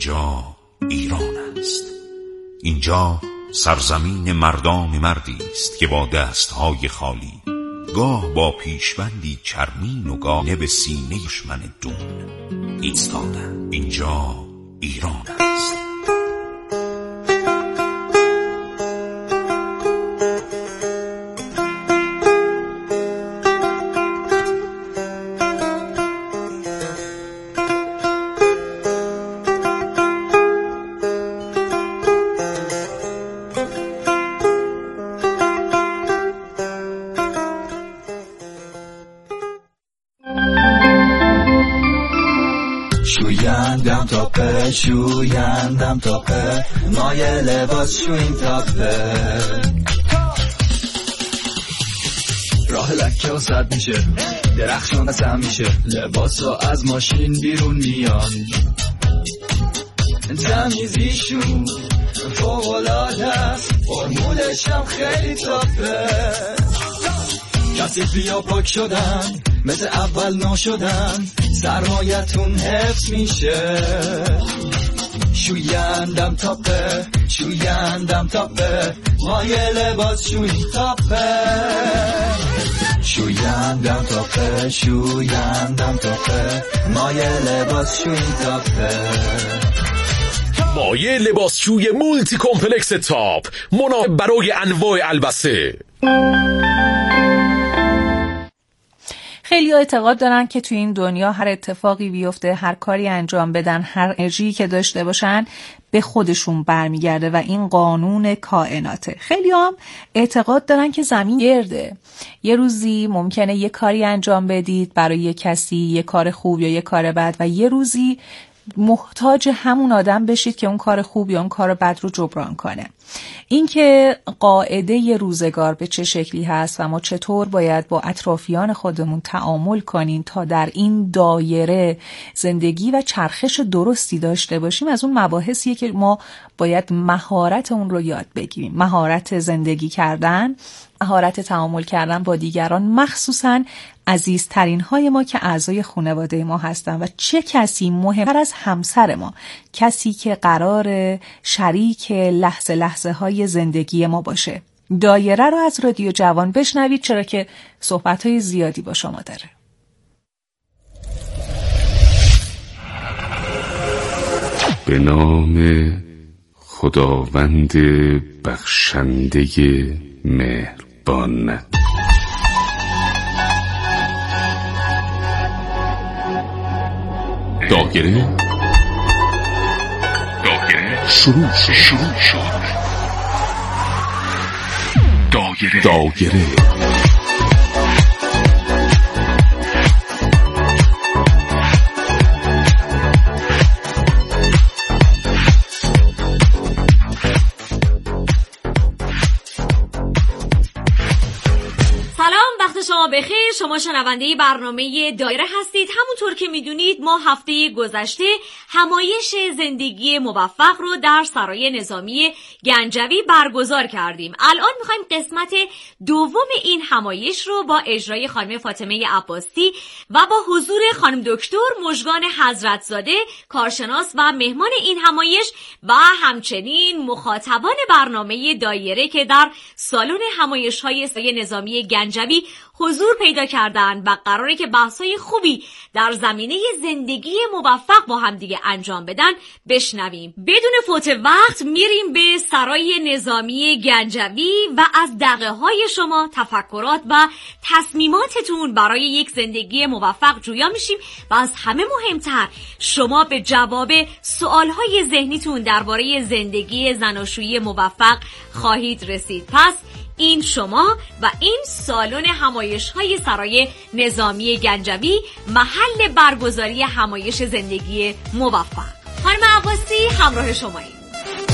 اینجا ایران است. اینجا سرزمین مردان مردی است که با دستهای خالی، گاه با پیشبندی چرمین و گاه به سینه دشمن دون ایستادند. اینجا ایران است. شویندم تاپه مایه لباس شوین تاپه راه لکه و سد میشه درخشان قسم میشه لباس ها از ماشین بیرون میان تمیزیشون فوق‌العاده است فرمولش هم خیلی تاپه کسی بیا پاک شدن مثل اول ناشدن سرمایتون حفظ میشه شویندم تاپه شویندم تاپه مایه لباس شوین تاپه شویندم تاپه شویندم تاپه مایه لباس شوین تاپه مایه لباسشوی مولتی کمپلکس تاپ مناسب برای انواع البسه. خیلی اعتقاد دارن که توی این دنیا هر اتفاقی بیفته، هر کاری انجام بدن، هر انرژی که داشته باشن به خودشون برمیگرده و این قانون کائناته. خیلی هم اعتقاد دارن که زمین گرده. یه روزی ممکنه یه کاری انجام بدید برای یه کسی، یه کار خوب یا یه کار بد، و یه روزی محتاج همون آدم بشید که اون کار خوب یا اون کار بد رو جبران کنه. این که قاعده روزگار به چه شکلی هست و ما چطور باید با اطرافیان خودمون تعامل کنیم تا در این دایره زندگی و چرخش درستی داشته باشیم، از اون مباحثیه که ما باید مهارت اون رو یاد بگیریم. مهارت زندگی کردن، مهارت تعامل کردن با دیگران، مخصوصاً عزیزترین های ما که اعضای خانواده ما هستن. و چه کسی مهمتر از همسر ما؟ کسی که قرار شریک لحظه های زندگی ما باشه. دایره رو از رادیو جوان بشنوید، چرا که صحبت های زیادی با شما داره. به نام خداوند بخشنده مهربان. دایره شروع شد. دایره شما بخیر. شما شنونده برنامه دایره هستید. همونطور که میدونید ما هفته گذشته همایش زندگی موفق رو در سرای نظامی گنجوی برگزار کردیم. الان میخوایم قسمت دوم این همایش رو با اجرای خانم فاطمه عباسی و با حضور خانم دکتر مژگان حضرتزاده، کارشناس و مهمان این همایش، و همچنین مخاطبان برنامه دایره که در سالن همایش‌های سرای نظامی گنجوی حضور پیدا کردن و قراره که بحث‌های خوبی در زمینه زندگی موفق با هم دیگه انجام بدن بشنویم. بدون فوت وقت میریم به سرای نظامی گنجوی و از دغدغه‌های شما، تفکرات و تصمیماتتون برای یک زندگی موفق جویا میشیم و از همه مهمتر شما به جواب سوال‌های ذهنیتون درباره زندگی زناشویی موفق خواهید رسید. پس این شما و این سالن همایش‌های سرای نظامی گنجوی، محل برگزاری همایش زندگی موفق. خانم عباسی همراه شمایید.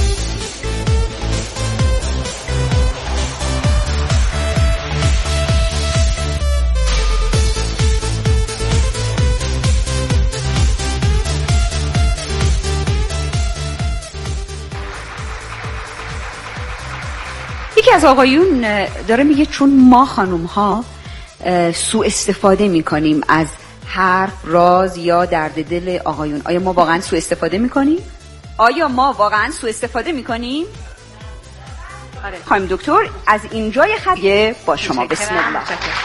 یکی از آقایون داره میگه چون ما خانوم ها سوء استفاده میکنیم از حرف، راز یا درد دل آقایون. آیا ما واقعا سوء استفاده میکنیم؟ آیا ما واقعا سوء استفاده میکنیم؟ آره. خانم دکتر از اینجای خط با شما بسم الله.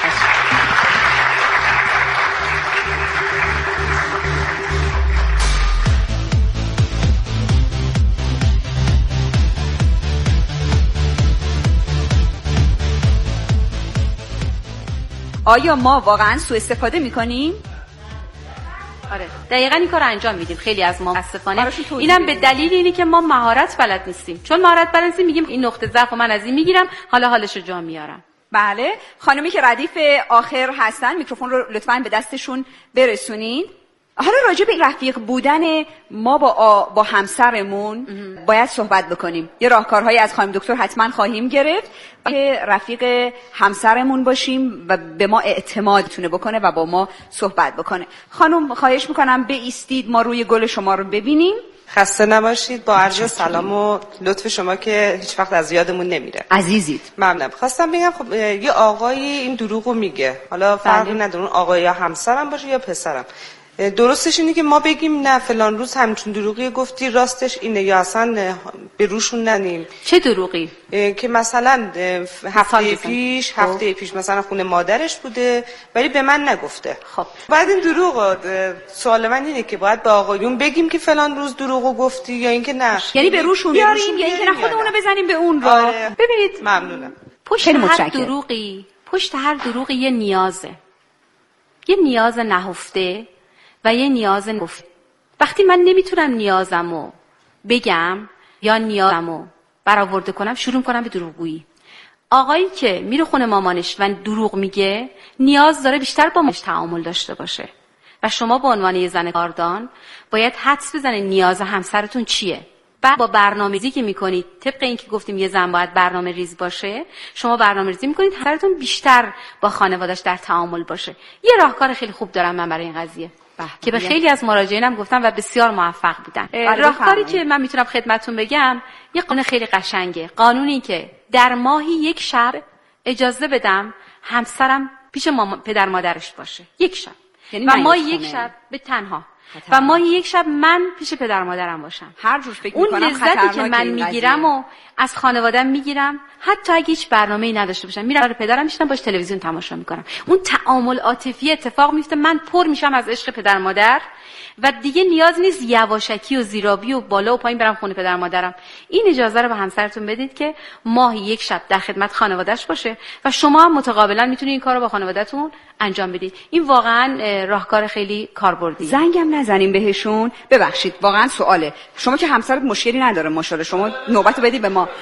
آیا ما واقعا سوء استفاده میکنیم؟ آره دقیقاً این کار انجام میدیم خیلی از ما متاسفانه. اینم به دلیل اینه که ما مهارت بلد نیستیم. چون مهارت بلد نیستیم میگیم این نقطه ضعف من از این میگیرم، حالا حالش رو جا میارم. بله خانمی که ردیف آخر هستن میکروفون رو لطفاً به دستشون برسونید. حالا راجع به رفیق بودن ما با همسرمون باید صحبت بکنیم. یه راهکارهایی از خانم دکتر حتما خواهیم گرفت که رفیق همسرمون باشیم و به ما اعتماد تونه بکنه و با ما صحبت بکنه. خانم خواهش میکنم بایستید ما روی گل شما رو ببینیم. خسته نباشید. با عرض سلام و لطف شما که هیچ وقت از یادمون نمیره. عزیزید. ممنونم. خواستم بگم خب یه آقایی این دروغو میگه، حالا فرقی نداره اون آقا یا همسرم باشه یا پسرم. درستش اینه که ما بگیم نه فلان روز همچون دروغی گفتی راستش اینه، یا اصلا به روشون ننیم. چه دروغی؟ که مثلا هفته پیش مثلا خونه مادرش بوده ولی به من نگفته. خب بعد این دروغ، سوال من اینه که باید به آقایون بگیم که فلان روز دروغو گفتی یا اینکه نه، یعنی به روشون بیاریم یا اینکه نه خودمونو بزنیم به اون راه. آره. ببینید ممنونم. پشت هر دروغی یه نیازه، یه نیاز نهفته و یه نیاز گفت. وقتی من نمیتونم نیازمو بگم یا نیازمو برآورده کنم، شروع کنم به دروغگویی. آقایی که میره خونه مامانش و دروغ میگه نیاز داره بیشتر با مامانش تعامل داشته باشه و شما به عنوان یه زن کاردان باید حدس بزنید نیاز همسرتون چیه. بعد با برنامه‌ریزی که میکنید، طبق این که گفتیم یه زن باید برنامه‌ریز باشه، شما برنامه‌ریزی میکنید همسرتون بیشتر با خانواده‌اش در تعامل باشه. یه راهکار خیلی خوب دارم من برای این قضیه که به خیلی از مراجعینم گفتم و بسیار موفق بودن. راهکاری که من میتونم خدمتتون بگم یه قانون خیلی قشنگه. قانونی که در ماهی یک شب اجازه بدم همسرم پیش پدر مادرش باشه، یک شب، یعنی و ماهی یک شب به تنها و ماهی یک شب من پیش پدر مادرم باشم. هر جور فکر اون لذتی که من میگیرم و از خانواده‌ام میگیرم، حتی اگه هیچ برنامه‌ای نداشته باشم میرم برای پدرم میشینم باش تلویزیون تماشا میکنم. اون تعامل عاطفی اتفاق میفته، من پر میشم از عشق پدر مادر و دیگه نیاز نیست یواشکی و زیرابی و بالا و پایین برم خونه پدر مادرم. این اجازه رو به همسرتون بدید که ماهی یک شب در خدمت خانواده‌اش باشه و شما هم متقابلا میتونید این کارو با خانواده‌تون انجام بدید. این واقعا راهکار خیلی کاربردی. زنگم نزنیم بهشون. ببخشید واقعا سواله. شما که همسرت مشکلی نداره ماشاءالله، شما نوبت بدید به ما.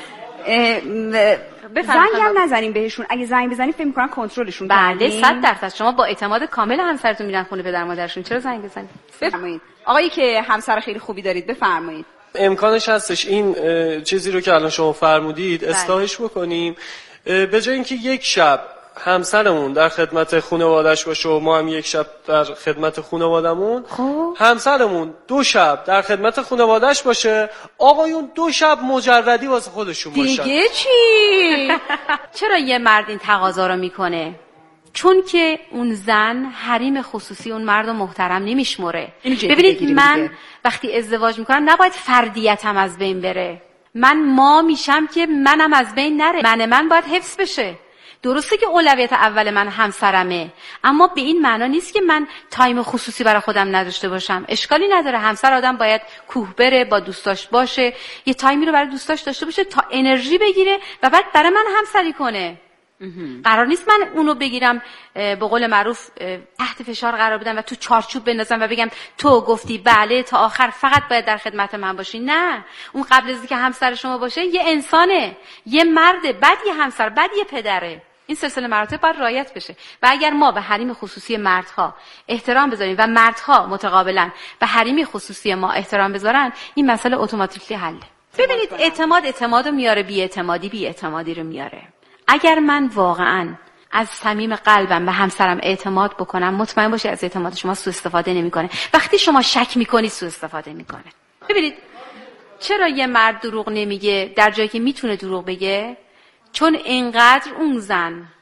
زنگم نزنیم بهشون. اگه زنگ بزنید فکر می‌کنم کنترلشون بله 100% شما با اعتماد کامل همسرتون میرن خونه پدر مادرشون. چرا زنگ بزنید؟ بفرمایید. آقایی که همسر خیلی خوبی دارید بفرمایید. امکانش هستش این چیزی رو که الان شما فرمودید اصلاحش بکنیم. به جای اینکه یک شب همسرمون در خدمت خانواده‌اش باشه و ما هم یک شب در خدمت خانواده‌مون، همسرمون 2 شب در خدمت خانواده‌اش باشه، آقایون 2 شب مجردی واسه خودشون باشن. دیگه چی؟ چرا یه مرد این تقاضا رو میکنه؟ چون که اون زن حریم خصوصی اون مرد رو محترم نمیشمره. ببینید من وقتی ازدواج میکنم نباید فردیتم از بین بره. من ما میشم که منم از بین نره. من باید حفظ بشه. درسته که اولویت اول من همسرمه، اما به این معنا نیست که من تایم خصوصی برای خودم نداشته باشم. اشکالی نداره، همسر آدم باید کوه بره، با دوستاش باشه، یه تایمی رو برای دوستاش داشته باشه تا انرژی بگیره و بعد برای من همسری کنه. قرار نیست من اونو بگیرم به قول معروف تحت فشار قرار بدم و تو چارچوب بندازم و بگم تو گفتی بله تا آخر فقط باید در خدمت من باشی. نه، اون قبل از اینکه همسر شما باشه یه انسانه، یه مرده، بعد یه همسر، بعد یه پدره. این سلسله مراتب باید رعایت بشه و اگر ما به حریم خصوصی مردها احترام بذاریم و مردها متقابلا به حریم خصوصی ما احترام بذارن، این مسئله اتوماتیکلی حله. ببینید اعتمادو میاره، بی اعتمادی رو میاره. اگر من واقعاً از صمیم قلبم به همسرم اعتماد بکنم، مطمئن باشید از اعتماد شما سوء استفاده نمیکنه. وقتی شما شک میکنید سوء استفاده میکنه. ببینید چرا یه مرد دروغ نمیگه در جایی که میتونه دروغ بگه؟ چون اینقدر اون زن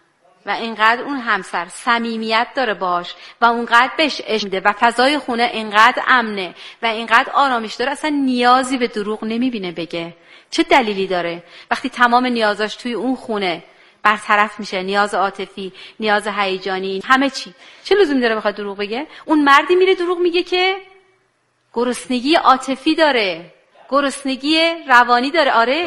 و اینقدر اون همسر صمیمیت داره باش و اونقدر بهش عشق میده و فضای خونه اینقدر امنه و اینقدر آرامش داره، اصلا نیازی به دروغ نمیبینه بگه. چه دلیلی داره وقتی تمام نیازاش توی اون خونه برطرف میشه، نیاز عاطفی، نیاز هیجانی، همه چی، چه لزومی داره بخواد دروغ بگه؟ اون مردی میره دروغ میگه که گرسنگی عاطفی داره، گرسنگی روانی داره. آره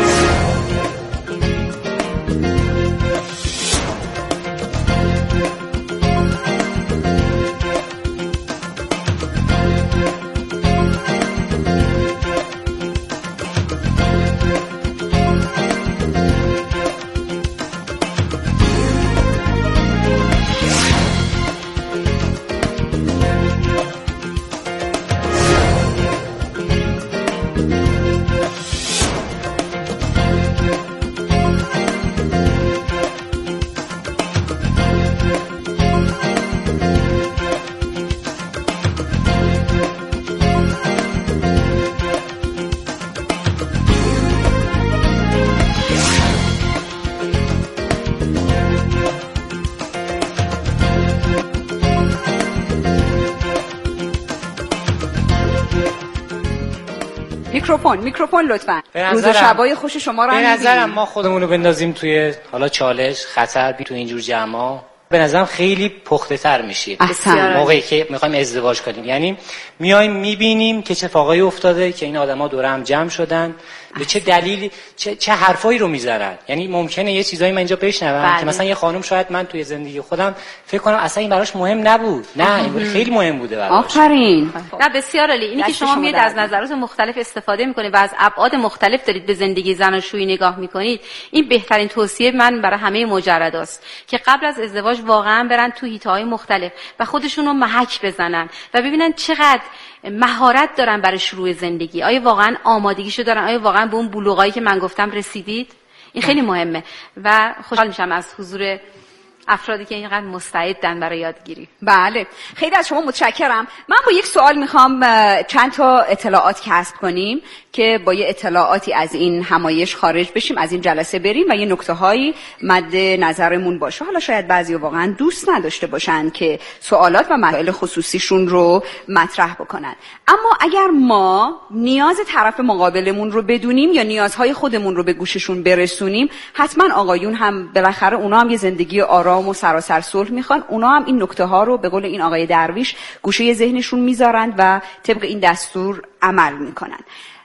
میکروفون لطفاً. روز و شبای خوش شما رو به نظرم ما خودمون رو بندازیم توی حالا چالش خطر تو اینجور جمعا، به نظرم خیلی پخته تر میشید موقعی که میخوایم ازدواج کنیم. یعنی میایم میبینیم که چه اتفاقایی افتاده که این آدما دور هم جمع شدن، به چه دلیلی چه حرفایی رو میذارن. یعنی ممکنه یه چیزایی من اینجا بشنوم که مثلا یه خانم شاید من توی زندگی خودم فکر کنم اصلا این براش مهم نبود، نه این خیلی مهم بوده براش. آفرین. نه بسیار عالی. اینی که شما میاد از نظرات مختلف استفاده میکنید و از ابعاد مختلف دارید به زندگی زناشویی نگاه میکنید، این بهترین توصیه من برای همه مجرداست که قبل از ازدواج واقعا برن تو حیطه‌های مختلف و خودشون رو محک بزنن و ببینن چقدر مهارت دارن برای شروع زندگی. آیا واقعا آمادگیشو دارن؟ آیا واقعا به اون بلوغایی که من گفتم رسیدید؟ این خیلی مهمه و خوشحال میشم از حضور افرادی که اینقدر مستعدن برای یادگیری. بله، خیلی از شما متشکرم. من با یک سوال میخوام چند تا اطلاعات کسب کنیم که با یه اطلاعاتی از این همایش خارج بشیم، از این جلسه بریم و یه نکته‌هایی مد نظرمون باشه. حالا شاید بعضیا واقعا دوست نداشته باشن که سوالات و مسائل خصوصیشون رو مطرح بکنن، اما اگر ما نیاز طرف مقابلمون رو بدونیم یا نیازهای خودمون رو به گوششون برسونیم، حتما آقایون هم بالاخره اونا هم یه زندگی آرام و سراسر صلح میخوان، اونا هم این نکته‌ها رو به قول این آقای درویش گوشه ذهنشون میذارن و طبق این دستور عمل میکنن.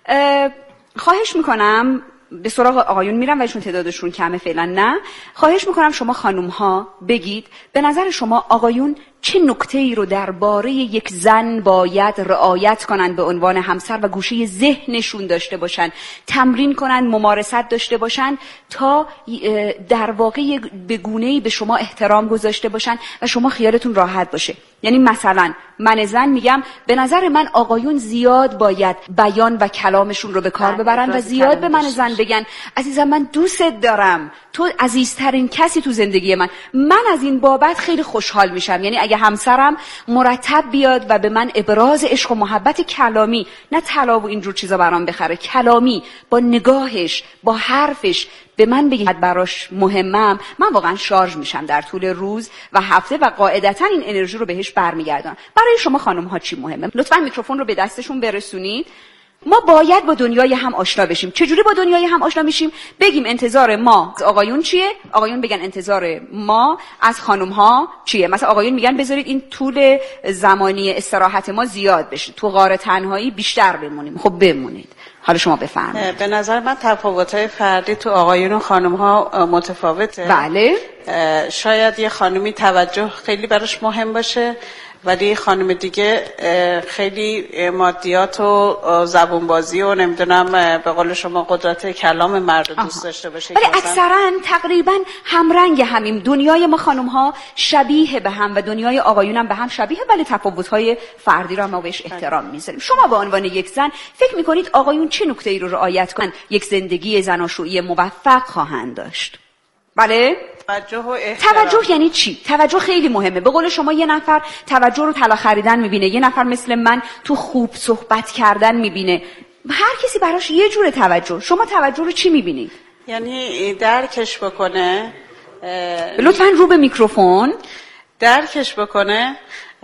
خواهش میکنم به سراغ آقایون میرم و چون تعدادشون کمه فعلا نه، خواهش میکنم شما خانوم ها بگید به نظر شما آقایون چه نکته‌ای رو درباره یک زن باید رعایت کنن به عنوان همسر و گوشه ذهنشون داشته باشن، تمرین کنن، ممارست داشته باشن تا در واقع به گونه‌ای به شما احترام گذاشته باشن و شما خیالتون راحت باشه. یعنی مثلا من زن میگم به نظر من آقایون زیاد باید بیان و کلامشون رو به کار ببرن و زیاد به من زن بگن عزیزم من دوستت دارم، تو عزیزترین کسی تو زندگی من از این بابت خیلی خوشحال میشم. یعنی اگه همسرم مرتب بیاد و به من ابراز عشق و محبت کلامی، نه طلا و اینجور چیزا برام بخره، کلامی با نگاهش با حرفش به من بگید براش مهمم، من واقعا شارژ میشم در طول روز و هفته و قاعدتا این انرژی رو بهش برمیگردم. برای شما خانم ها چی مهمه؟ لطفاً میکروفون رو به دستشون برسونید. ما باید با دنیای هم آشنا بشیم. چجوری با دنیای هم آشنا میشیم؟ بگیم انتظار ما از آقایون چیه، آقایون بگن انتظار ما از خانم ها چیه. مثلا آقایون میگن بذارید این طول زمانی استراحت ما زیاد بشه، تو غار تنهایی بیشتر بمونیم. خب بمونید. حالا شما بفرمایید. به نظر من تفاوت‌های فردی تو آقایون و خانم‌ها متفاوته. بله. شاید یه خانمی توجه خیلی براش مهم باشه ولی خانم دیگه خیلی مادیات و زبونبازی و نمیدونم به قول شما قدرت کلام مرد دوست داشته باشه. ولی اکثرا تقریبا همرنگ همیم. دنیای ما خانم ها شبیه به هم و دنیای آقایون هم به هم شبیه، ولی تفاوت‌های فردی رو ما بهش احترام میذاریم. شما به عنوان یک زن فکر میکنید آقایون چه نکته‌ای رو رعایت کنن یک زندگی زناشویی موفق خواهند داشت؟ بله؟ توجه یعنی چی؟ توجه خیلی مهمه. به قول شما یه نفر توجه رو طلا خریدن میبینه، یه نفر مثل من تو خوب صحبت کردن میبینه. هر کسی براش یه جور توجه. شما توجه رو چی میبینید؟ یعنی درکش بکنه لطفاً رو به میکروفون درکش بکنه،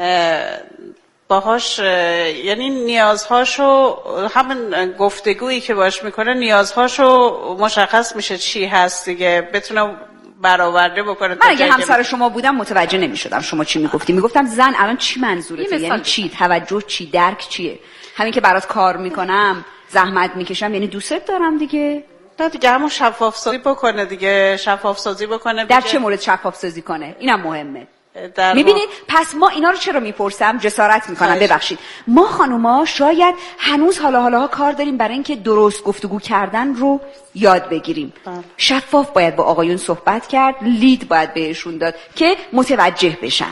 باهاش یعنی نیازهاشو، همین گفتگویی که باش میکنه نیازهاشو مشخص میشه چی هست دیگه، بتونه برآورده بکنه. من اگه همسر شما بودم متوجه نمیشدم شما چی میگفتی. میگفتم زن الان چی منظورته، یعنی چی، توجه چی، درک چیه. همین که برات کار میکنم، زحمت میکشم، یعنی دوست دارم دیگه. نه دیگه همون شفاف سازی بکنه دیگه، شفاف سازی بکنه. در چه مورد شفاف سازی کنه؟ اینم مهمه. میبینید پس ما اینا رو چرا میپرسم، جسارت میکنم، ببخشید. ما خانوما شاید هنوز حالا کار داریم برای اینکه درست گفتگو کردن رو یاد بگیریم. شفاف باید با آقایون صحبت کرد، لید باید بهشون داد که متوجه بشن.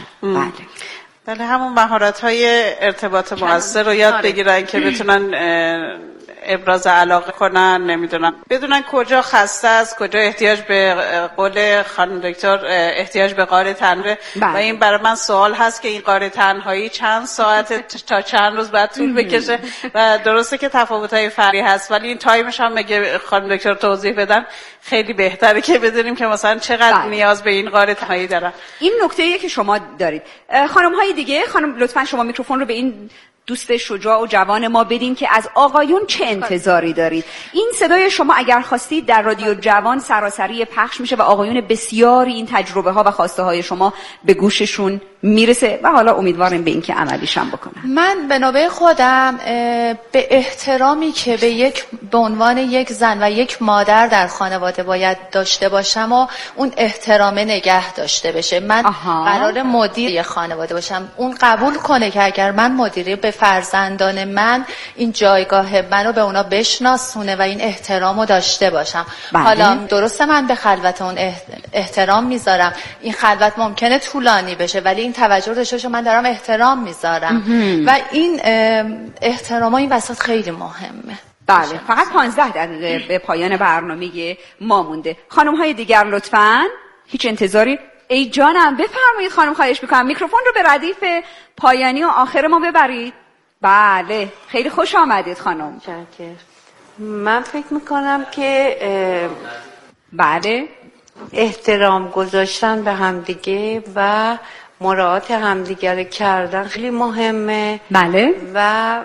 بله همون مهارت‌های ارتباط مؤثر رو یاد بگیرن که بتونن ابراز علاقه کنن، نمیدونم بدونن کجا خسته است، کجا احتیاج به قول خانم دکتر احتیاج به غار تنهایی. و این برای من سوال هست که این غار تنهایی چند ساعت تا چند روز بعد طول بکشه و درسته که تفاوت‌های فرقی هست، ولی این تایمش هم مگه خانم دکتر توضیح بدن خیلی بهتره که بدونیم که مثلا چقدر نیاز به این غار تنهایی دارن. این نکته‌ایه که شما دارید. خانم‌های دیگه، خانم لطفاً شما میکروفون رو به این دوست شجاع و جوان ما بدین که از آقایون چه انتظاری دارید. این صدای شما اگر خواستید در رادیو جوان سراسری پخش میشه و آقایون بسیاری این تجربه ها و خواسته های شما به گوششون میرسه و حالا امیدوارم به این که عملیش هم بکنم. من به نوبه خودم به احترامی که به عنوان یک زن و یک مادر در خانواده باید داشته باشم و اون احترام نگه داشته بشه. من قرار مدیر خانواده باشم، اون قبول کنه که اگر من مدیری به فرزندان من این جایگاه منو به اونا بشناسونه و این احترامو داشته باشم. حالا درسته من به خلوت اون احترام میذارم، این خلوت ممکنه طولانی بشه ولی این توجه داشته باشه من دارم احترام میذارم و این احتراما این وسط خیلی مهمه. بله فقط 15 دقیقه به پایان برنامه ما مونده. خانم های دیگر لطفاً هیچ انتظاری. ای جانم بفرمایید خانم، خواهش میکنم میکروفون رو به ردیف پایانی و آخر ما ببرید. بله خیلی خوش آمدید خانم. من فکر میکنم که بله احترام گذاشتن به همدیگه و مراعات همدیگه کردن خیلی مهمه. بله و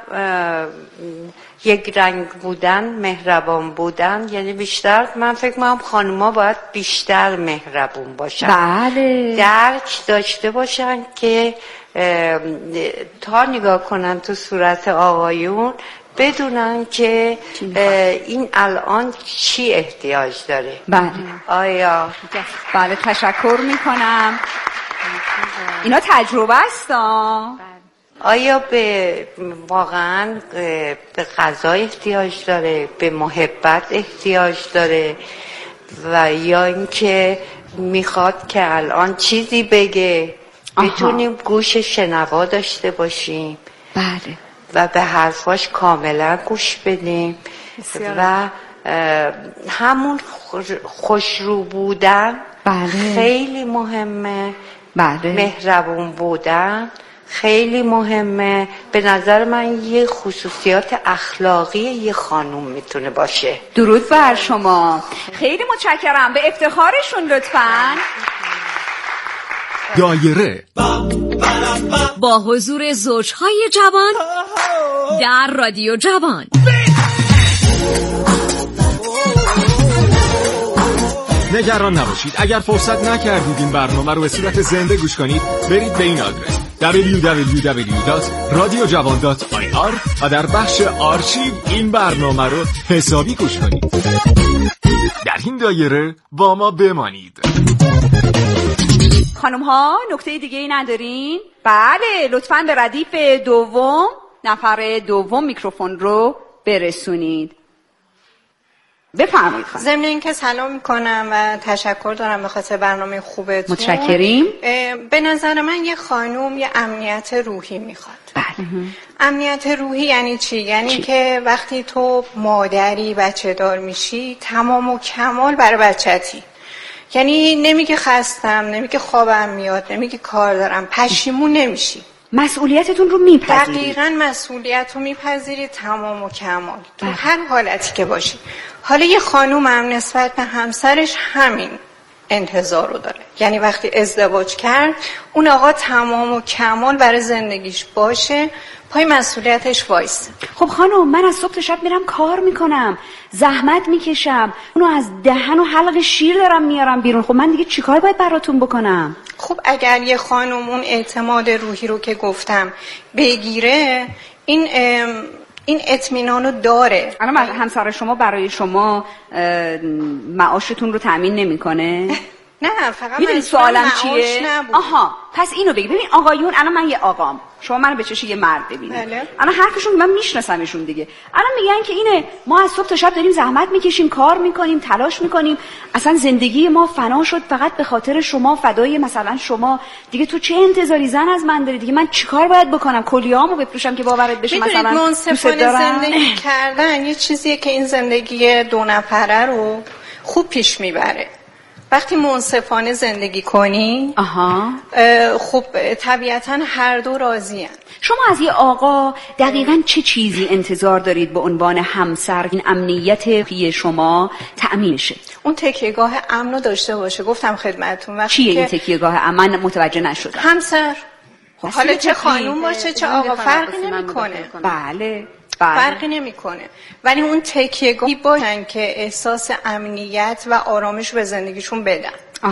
یک رنگ بودن، مهربان بودن، یعنی بیشتر من فکر میکنم خانوما باید بیشتر مهربون باشن. بله درک داشته باشن که تا نگاه کنن تو صورت آقایون بدونن که این الان چی احتیاج داره. بله آیا بله تشکر میکنم. اینا تجربه است. آیا به واقعا به غذا احتیاج داره، به محبت احتیاج داره و یا اینکه میخواد که الان چیزی بگه بتونیم گوش شنوا داشته باشیم. بله و به حرفاش کاملا گوش بدیم و همون خوشرو بودن خیلی مهمه. مهربون بودن خیلی مهمه. به نظر من یه خصوصیات اخلاقی یه خانوم میتونه باشه. درود بر شما. خیلی متشکرم. به افتخارشون لطفاً. دایره با حضور زوجهای جوان در رادیو جوان. نگران نباشید، اگر فرصت نکردید این برنامه رو به صورت زنده گوش کنید برید به این آدرس www.radiojavan.ir و در بخش آرشیو این برنامه رو حسابی گوش کنید. در این دایره با ما بمانید. خانم ها نکته دیگه ای ندارین؟ بله لطفاً به ردیف دوم نفر دوم میکروفون رو برسونید. بفرمایید خانم. ضمن اینکه سلام میکنم و تشکر دارم به خاطر برنامه خوبتون. متشکریم. به نظر من یه خانوم یه امنیت روحی میخواد. بله. امنیت روحی یعنی چی؟ یعنی که وقتی تو مادری بچه دار میشی تمام و کمال برای بچتی. یعنی نمیگه خستم، نمیگه خوابم میاد، نمیگه کار دارم، پشیمون نمیشی. مسئولیتتون رو میپذیرید. دقیقاً مسئولیت رو میپذیرید تمام و کمال تو هر حالتی که باشی. حالا یه خانوم هم نسبت به همسرش همین انتظار رو داره. یعنی وقتی ازدواج کرد اون آقا تمام و کمال برای زندگیش باشه، پای مسئولیتش وایسه. خب خانم، من از صبح تا شب میرم کار میکنم، زحمت میکشم، اونو از دهن و حلق شیر دارم میارم بیرون. خب من دیگه چیکار باید براتون بکنم؟ خب اگر یه خانم اون اعتماد روحی رو که گفتم بگیره، این اطمینانو داره. الان همسر شما برای شما معاشتون رو تأمین نمیکنه؟ نه، فقط میدونی سوالم چیه؟ نبود. آها، پس اینو بگی. ببین آقایون، الان من یه آقام، شما منو به چشم یه مرد ببینید. بله. الان هر کشون من میشناسمشون دیگه. الان میگن که اینه ما از صبح تا شب داریم زحمت میکشیم، کار میکنیم، تلاش میکنیم، اصلا زندگی ما فنا شد فقط به خاطر شما، فدای مثلا شما. دیگه تو چه انتظاری زن از من داری؟ دیگه من چیکار باید بکنم؟ کلیه‌امو بفروشم که باورت بشه مثلا منصفانه زندگی کردن یه چیزیه که این زندگی دو نفره رو خوب پیش میبره. وقتی منصفانه زندگی کنی، خب طبیعتا هر دو راضی‌اند. شما از یه آقا دقیقاً چه چیزی انتظار دارید به عنوان همسر این امنیت پی شما تأمین شه؟ اون تکیهگاه امن رو داشته باشه. گفتم خدمتتون وقتی چیه این تکیهگاه امن؟ متوجه نشدم. همسر حالا چه خانوم باشه چه آقا فرقی نمی‌کنه. بله. فرقی نمیکنه، ولی اون تکیهگاهی باشن که احساس امنیت و آرامش به زندگیشون بدن.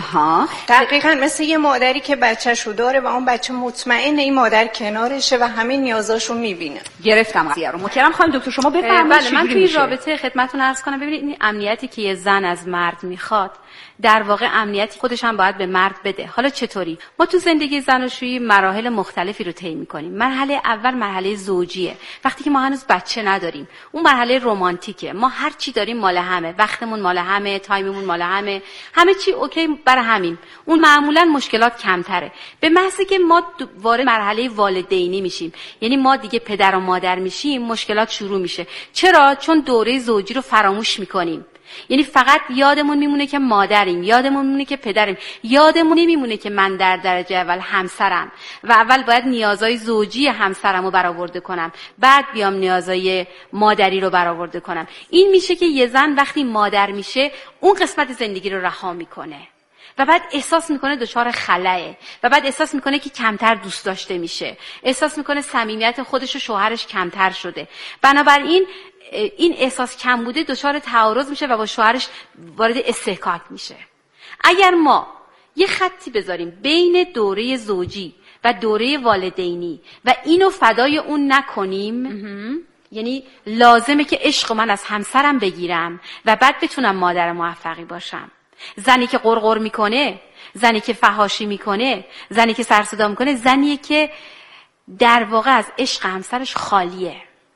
دقیقاً مثل یه مادری که بچه‌شو داره و اون بچه مطمئنه این مادر کنارشه و همه نیازاشو میبینه. گرفتم قضیه رو. متشکرم خانم دکتر، شما بفرمایید. بله، من توی رابطه خدمتتون عرض کنم، ببینید این امنیتی که یه زن از مرد میخواد در واقع امنیتی خودش هم باید به مرد بده. حالا چطوری؟ ما تو زندگی زناشویی مراحل مختلفی رو طی می‌کنیم. مرحله اول مرحله زوجیه، وقتی که ما هنوز بچه نداریم. اون مرحله رمانتیکه، ما هر چی داریم مال همه، وقتمون مال همه، تایممون مال همه، همه چی اوکی برای همین. اون معمولا مشکلات کمتره. به محضی که ما وارد مرحله والدینی میشیم، یعنی ما دیگه پدر و مادر میشیم، مشکلات شروع میشه. چرا؟ چون دوره زوجی رو فراموش می‌کنیم. یعنی فقط یادمون میمونه که مادریم، یادمون میمونه که پدریم، یادمون نمیمونه که من در درجه اول همسرم و اول باید نیازهای زوجی همسرم رو برآورده کنم، بعد بیام نیازهای مادری رو برآورده کنم. این میشه که یه زن وقتی مادر میشه اون قسمت زندگی رو رها میکنه و بعد احساس میکنه دچار خلأه و بعد احساس میکنه که کمتر دوست داشته میشه، احساس میکنه صمیمیت خودش و شوهرش کمتر شده. بنابراین این احساس کم بوده دچار تعارض میشه و با شوهرش وارد استحقاق میشه. اگر ما یه خطی بذاریم بین دوره زوجی و دوره والدینی و اینو فدای اون نکنیم، یعنی لازمه که عشق من از همسرم بگیرم و بعد بتونم مادر موفقی باشم. زنی که قرقر میکنه، زنی که فحاشی میکنه، زنی که سر صدا میکنه، زنیه که در واقع از عشق همسرش خالیه.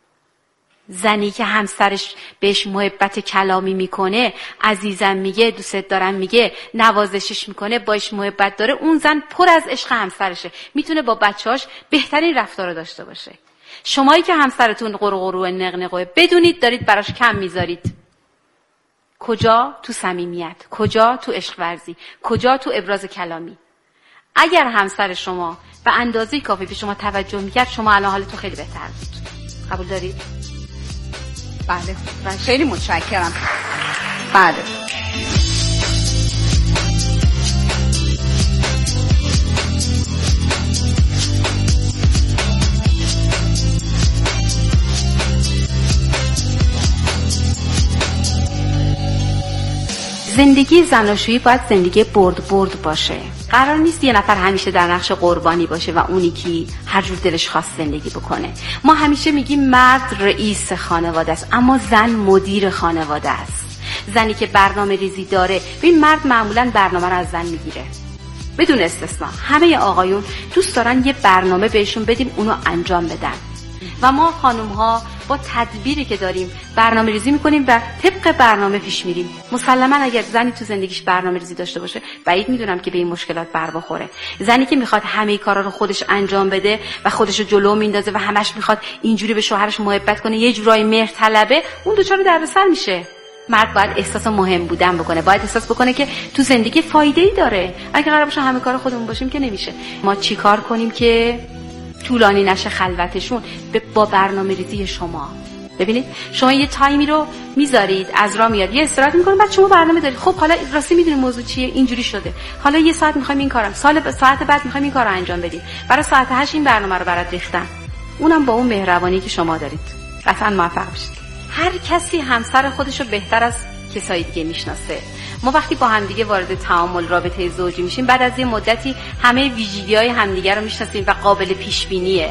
زنی که همسرش بهش محبت کلامی میکنه، عزیزم میگه، دوست دارم میگه، نوازشش میکنه، باش محبت داره، اون زن پر از عشق همسرشه، میتونه با بچه‌هاش بهترین رفتار رو داشته باشه. شمایی که همسرتون قرقرو و نقنقه بدونید دارید براش کم میذارید. کجا؟ تو صمیمیت. کجا؟ تو عشق ورزی. کجا؟ تو ابراز کلامی. اگر همسر شما به اندازه کافی به شما توجه میکرد، شما الان حالتون خیلی بهتر بود. قبول دارید؟ بله، خیلی متشکرم. بله. زندگی زناشویی باید زندگی برد باشه. قرار نیست یه نفر همیشه در نقش قربانی باشه و اونی که هر جور دلش خواست زندگی بکنه. ما همیشه میگیم مرد رئیس خانواده است، اما زن مدیر خانواده است. زنی که برنامه ریزی داره، ببین مرد معمولاً برنامه رو از زن میگیره بدون استثنا. همه آقایون دوست دارن یه برنامه بهشون بدیم اونو انجام بدن و ما خانم ها با تدبیری که داریم برنامه ریزی میکنیم و طبق برنامه پیش میریم. مسلما اگر زنی تو زندگیش برنامه ریزی داشته باشه، بعید میدونم که به این مشکلات بر بخوره. زنی که میخواد همه کارا رو خودش انجام بده و خودش رو جلو میندازه و همش میخواد اینجوری به شوهرش محبت کنه، یه جورایی مهر طلبه، اون دچار دردسر میشه. مرد باید احساس مهم بودن بکنه، باید احساس بکنه که تو زندگی فایده‌ای داره. اگه قرار باشه همه کار خودمون باشیم که نمیشه. ما چیکار کنیم که طولانی نشه خلوتشون؟ با برنامه ریزی شما ببینید شما یه تایمی رو میذارید، از راه میاد، یه استراحت میکنید، بعد شما برنامه دارید. خب حالا راستی میدونید موضوع چیه؟ اینجوری شده. حالا یه ساعت میخوایم این کارم، ساعت بعد میخوایم این کارو انجام بدیم. برای ساعت 8 این برنامه رو برات ریختم. اونم با اون مهربانی که شما دارید. قطعا موفق بشید. هر کسی همسر خودش رو بهتر از کسای دیگه میشناسه. ما وقتی با همدیگه وارد تعامل رابطه زوجی میشیم، بعد از یه مدتی همه ویژگی‌های همدیگه رو میشناسیم و قابل پیش بینیه.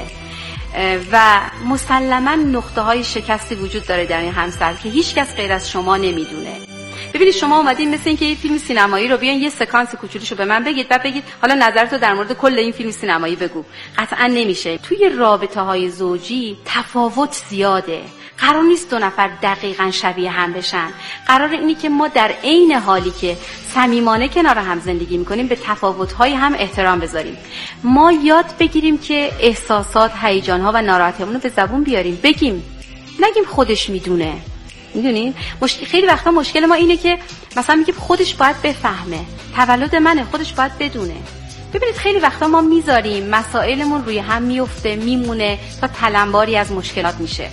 و مسلماً نقطه‌های شکستی وجود داره در این همسر که هیچ کس غیر از شما نمیدونه. ببینید شما اومدین مثل اینکه یه فیلم سینمایی رو بیان یه سکانس کوچولوشو به من بگید، بعد بگید حالا نظرتو در مورد کل این فیلم سینمایی بگو. قطعاً نمیشه. توی رابطه‌های زوجی تفاوت زیاده. قرار نیست دو نفر دقیقاً شبیه هم بشن. قرار اینه که ما در عین حالی که صمیمانه کنار هم زندگی میکنیم به تفاوت‌های هم احترام بذاریم. ما یاد بگیریم که احساسات، هیجان‌ها و ناراحتی‌هامون رو به زبون بیاریم، بگیم، نگیم خودش میدونه. میدونین خیلی وقتا مشکل ما اینه که مثلا میگیم خودش باید بفهمه، تولد منه، خودش باید بدونه. ببینید خیلی وقتا ما میذاریم مسائلمون روی هم میفته، میمونه تا تلمباری از مشکلات میشه.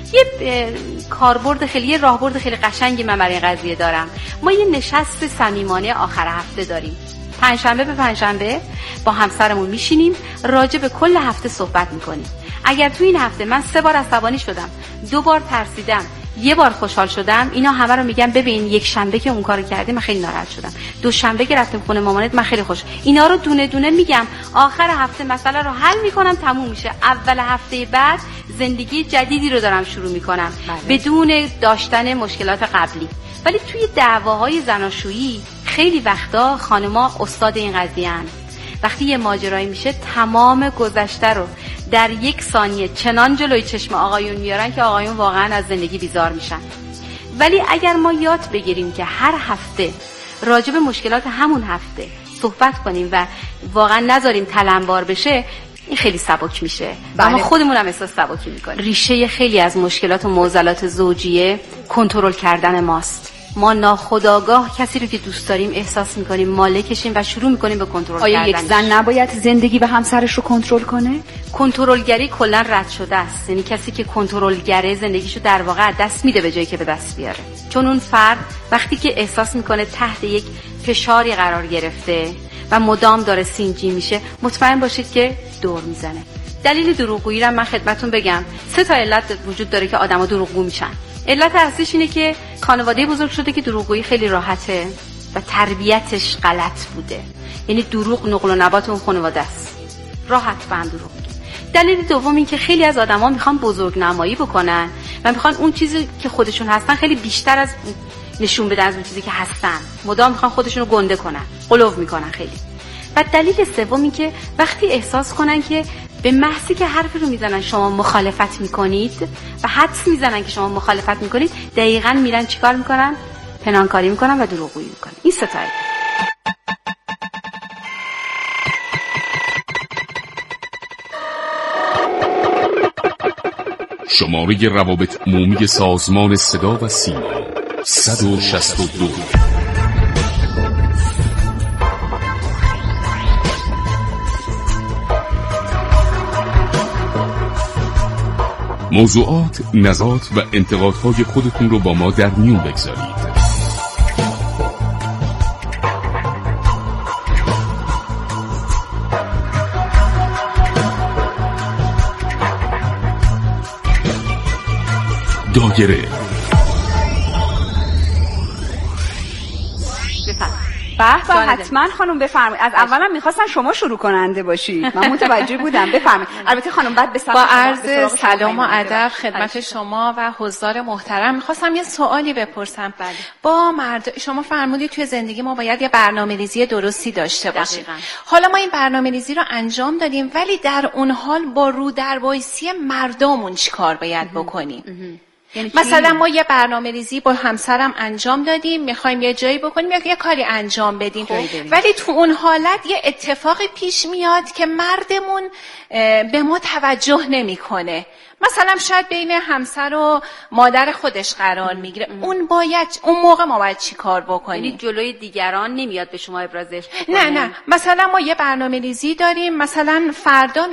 یه راهبرد خیلی قشنگی من برای این قضیه دارم. ما یه نشست صمیمانه آخر هفته داریم. پنجشنبه به پنجشنبه با همسرمون میشینیم، راجع به کل هفته صحبت میکنیم. اگر تو این هفته من 3 بار عصبانی شدم، 2 بار ترسیدم، 1 بار خوشحال شدم، اینا همه رو میگم ببین یک شنبه که اون کارو کردی من خیلی ناراحت شدم، دوشنبه که رفتم خونه مامانت من خیلی خوش. اینا رو دونه دونه میگم، آخر هفته مسئله رو حل میکنم، تموم میشه. اول هفته بعد زندگی جدیدی رو دارم شروع میکنم بدون داشتن مشکلات قبلی. ولی توی دعواهای زناشویی خیلی وقتا خانما استاد این قضیه ان. وقتی یه ماجرایی میشه تمام گذشته رو در 1 ثانیه چنان جلوی چشم آقایون میارن که آقایون واقعا از زندگی بیزار میشن. ولی اگر ما یاد بگیریم که هر هفته راجع به مشکلات همون هفته صحبت کنیم و واقعا نذاریم تلمبار بشه، این خیلی سبک میشه. اما خودمون هم احساس سبکی میکنیم. ریشه خیلی از مشکلات و معضلات زوجیه کنترل کردن ماست. ما ناخودآگاه کسی رو که دوست داریم احساس میکنیم مالکشیم و شروع میکنیم به کنترل کردن. آیا یک زن نباید زندگی و همسرش رو کنترل کنه؟ کنترلگری کلا رد شده است. یعنی کسی که کنترلگره زندگیشو در واقع دست میده به جایی که به دست بیاره. چون اون فرد وقتی که احساس میکنه تحت یک فشاری قرار گرفته و مدام داره سینجی میشه، مطمئن باشید که دور میزنه. دلیل دروغگویی رو من خدمتتون بگم. 3 تا علت وجود داره که آدما دروغگو میشن. علت اصلیش اینه که خانواده بزرگ شده که دروغگویی خیلی راحته و تربیتش غلط بوده. یعنی دروغ نقل و نبات اون خانواده است. راحت به هم دروغ میگن. دلیل دوم این که خیلی از آدما میخوان بزرگنمایی بکنن و میخوان اون چیزی که خودشون هستن خیلی بیشتر از نشون بدن از اون چیزی که هستن. مدام میخوان خودشون رو گنده کنن، قلوف میکنن خیلی. و دلیل سوم این که وقتی احساس کنن که به محضی که حرفی رو میزنن شما مخالفت میکنید و حدس میزنن که شما مخالفت میکنید، دقیقاً میرن چیکار میکنن؟ پنهانکاری میکنن و دروغگویی میکنن. این 3 تا. شماره روابط عمومی سازمان صدا و سیما 162. موضوعات، نظرات و انتقادهای خودتون رو با ما در میون بگذارید. دایره حتما خانم بفرمایید. از اولم میخواستن شما شروع کننده باشید، من متوجه بودم. بفرمایید. البته خانم بعد به با عرض سلام و ادب خدمت شما و حضار محترم میخواستم یه سوالی بپرسم. با شما فرمودید توی زندگی ما باید یه برنامه‌ریزی درستی داشته باشیم. حالا ما این برنامه‌ریزی رو انجام دادیم، ولی در اون حال با رو در وایسی مردمون چیکار باید بکنیم؟ مثلا ما یه برنامه‌ریزی با همسرم انجام دادیم، میخوایم یه جایی بکنیم یا یه کاری انجام بدیم، ولی تو اون حالت یه اتفاقی پیش میاد که مردمون به ما توجه نمیکنه. مثلا شاید بین همسر و مادر خودش قرار میگیره. اون موقع ما باید چی کار بکنیم؟ یعنی جلوی دیگران نمیاد به شما ابرازش؟ نه مثلا ما یه برنامه‌ریزی داریم، مثلا فردا